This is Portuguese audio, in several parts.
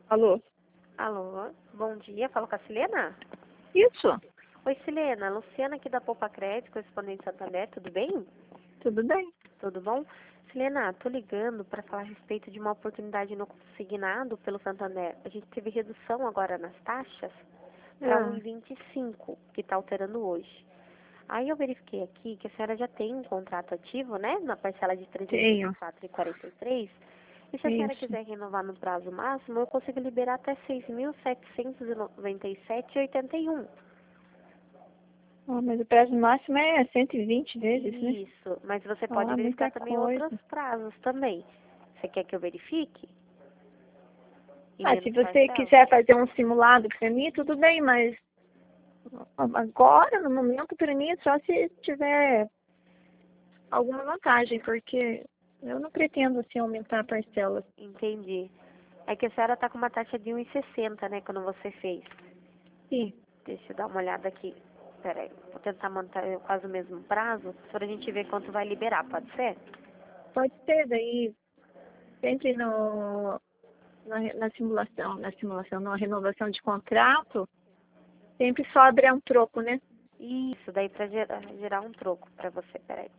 Alô? Alô, bom dia, falo com a Silena? Isso, Oi, Silena, Luciana aqui da Poupa Crédito, correspondente Santander, tudo bem? tudo bem? Tudo bom? Silena, tô ligando para falar a respeito de uma oportunidade no consignado pelo Santander. A gente teve redução agora nas taxas para Ah, 1,25, que está alterando hoje. Aí eu verifiquei aqui que a senhora já tem um contrato ativo, né, na parcela de tenho. 304,43. E se a senhora Isso. quiser renovar no prazo máximo, eu consigo liberar até 6.797,81. Mas o prazo máximo é 120 vezes, né? Isso, mas você pode verificar Muita também outros coisa. prazos também. Você quer que eu verifique? Em Se menos você parcelas? quiser fazer um simulado para mim, tudo bem, mas agora, no momento, para mim, é só se tiver alguma vantagem, porque eu não pretendo, assim, aumentar a parcela. Entendi. É que a senhora está com uma taxa de 1,60, né, quando você fez. Sim, Deixa eu dar uma olhada aqui. Peraí, vou tentar manter quase o mesmo prazo, para a gente ver quanto vai liberar, pode ser? pode ser, daí, sempre na simulação, na renovação de contrato, sempre sobra um troco, né? Isso, daí para gerar um troco para você, peraí.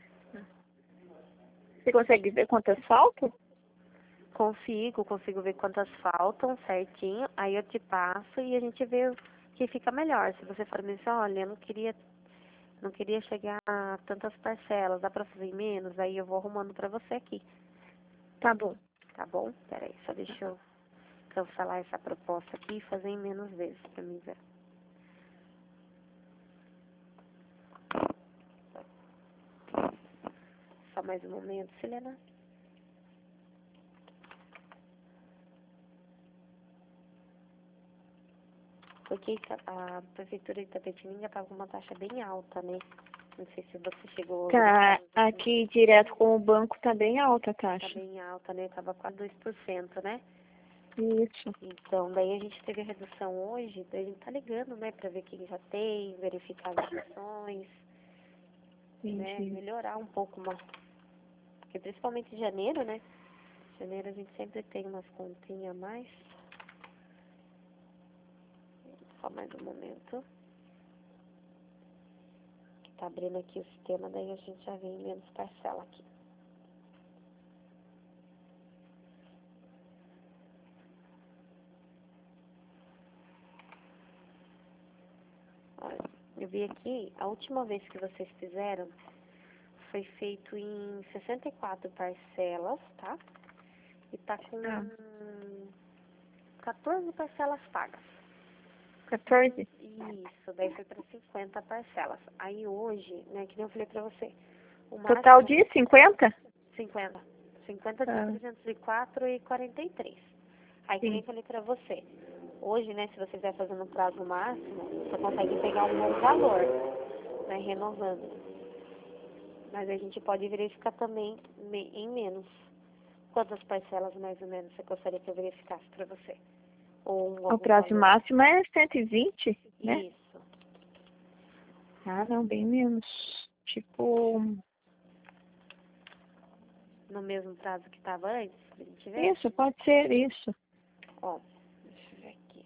Você consegue ver quantas faltam? Consigo ver quantas faltam certinho, aí eu te passo e a gente vê o que fica melhor. Se você for me dizer, olha, eu não queria chegar a tantas parcelas, dá pra fazer em menos, aí eu vou arrumando pra você aqui, Tá bom. tá bom? Peraí, só deixa eu cancelar essa proposta aqui e fazer em menos vezes pra mim ver. Só mais um momento, Silena. Porque a prefeitura de Itapetininga tá com uma taxa bem alta, né? Não sei se você chegou a Tá, verificar. aqui direto com o banco tá bem alta a Tá taxa. bem alta, né? Tava quase 2%, né? Isso. Então, daí a gente teve a redução hoje, daí a gente tá ligando, né, pra ver quem já tem, verificar as reduções, né, Entendi. melhorar um pouco mais. Porque principalmente em janeiro, né? Janeiro a gente sempre tem umas continhas a mais. Só mais um momento. Que tá abrindo aqui o sistema, daí a gente já vê em menos parcela aqui. Olha, eu vi aqui, a última vez que vocês fizeram foi feito em 64 parcelas, tá? E tá com Ah, 14 parcelas pagas. 14? Isso, daí foi para 50 parcelas. Aí hoje, né, que nem eu falei pra você, o Total máximo de 50? 50. 50 de Ah, 304,43. Aí que nem sim. eu falei pra você, hoje, né, se você quiser fazer no prazo máximo, você consegue pegar um bom valor, né, renovando. Mas a gente pode verificar também em menos. Quantas parcelas mais ou menos você gostaria que eu verificasse pra você? Ou O algum prazo valor? máximo é 120, né? Isso. Ah, não, bem menos. Tipo, No mesmo prazo que estava antes, pra gente ver? isso, pode ser isso. Ó, deixa eu ver aqui.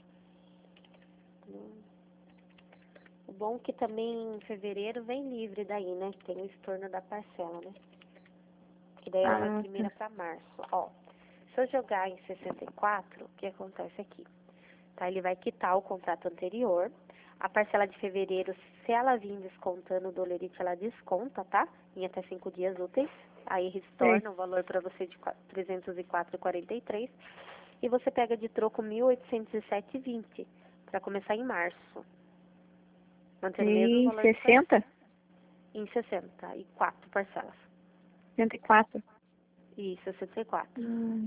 O bom é que também em fevereiro vem livre daí, né? Tem o estorno da parcela, né? Que daí ela vai Ah, primeira tá. para março. Ó, se eu jogar em 64, o que acontece aqui? Tá? Ele vai quitar o contrato anterior. A parcela de fevereiro, se ela vir descontando o dolerite, ela desconta, tá? Em até 5 dias úteis. Aí Sei. retorna o valor para você de 304,43. E você pega de troco 1.807,20 para começar em março. Mantendo o mesmo E valor de 60? parcela. Em 64 parcelas. 104. E 64. Hum,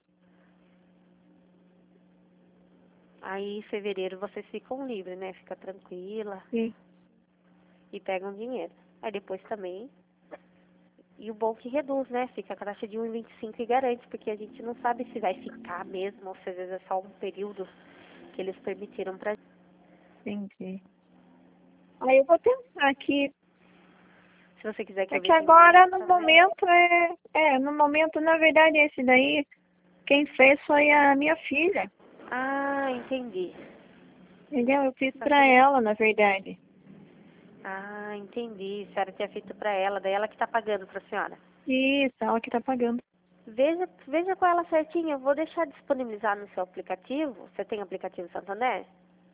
Aí em fevereiro vocês ficam livres, né? Fica tranquila sim. e pegam dinheiro. Aí depois também. E o bom que reduz, né? Fica a taxa de 1,25 e 25 e garante, porque a gente não sabe se vai ficar mesmo, ou se às vezes é só um período que eles permitiram pra gente. Entendi. Aí eu vou pensar aqui. Se você quiser que É eu que veja em menos agora, no também. momento, no momento, na verdade, esse daí, quem fez foi a minha filha. Ah, entendi. Entendeu? Eu fiz pra ela, na verdade. Ah, entendi. A senhora tinha feito pra ela, daí ela que tá pagando pra senhora. Isso, ela que tá pagando. Veja com ela certinho. Eu vou deixar disponibilizar no seu aplicativo. Você tem aplicativo Santander?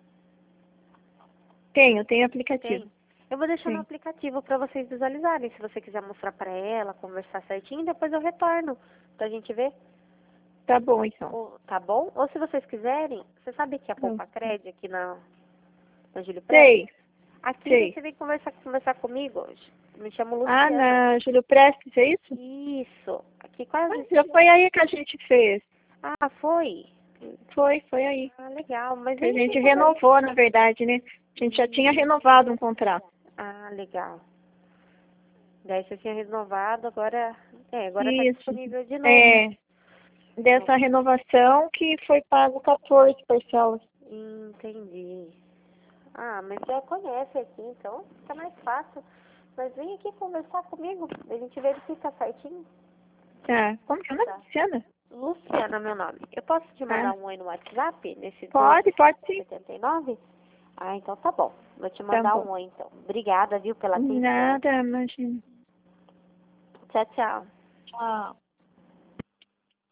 Tenho aplicativo. Tem. Eu vou deixar no Tem. aplicativo para vocês visualizarem. Se você quiser mostrar para ela, conversar certinho, depois eu retorno pra gente ver. Tá bom, então. Tá bom? Ou se vocês quiserem, você sabe que a Não. Poupa Cred aqui na Júlio Prestes? Sei, Aqui sei. você vem conversar comigo hoje. Me chamo Ah, Luciana. na Júlio Prestes, é isso? Isso. Aqui Ah, quase. já foi aí que a gente fez. Ah, foi? Foi aí. Ah, legal. Mas Que a vem aqui gente conversar. renovou, na verdade, né? A gente já tinha renovado um contrato. Ah, legal. Daí você tinha renovado, agora tá Isso. disponível de novo. É, dessa renovação que foi pago 14 parcelas. Entendi. Ah, mas já conhece aqui, então fica mais fácil. Mas vem aqui conversar comigo, a gente verifica certinho. Tá. Como que é o nome, Tá. Luciana? Luciana, meu nome. Eu posso te Ah, mandar um oi no WhatsApp, nesse pode sim. 1279? Ah, então tá bom. Vou te Tá mandar bom. um oi, então. Obrigada, viu, pela atenção. Nada, imagina. Tchau, tchau. Tchau.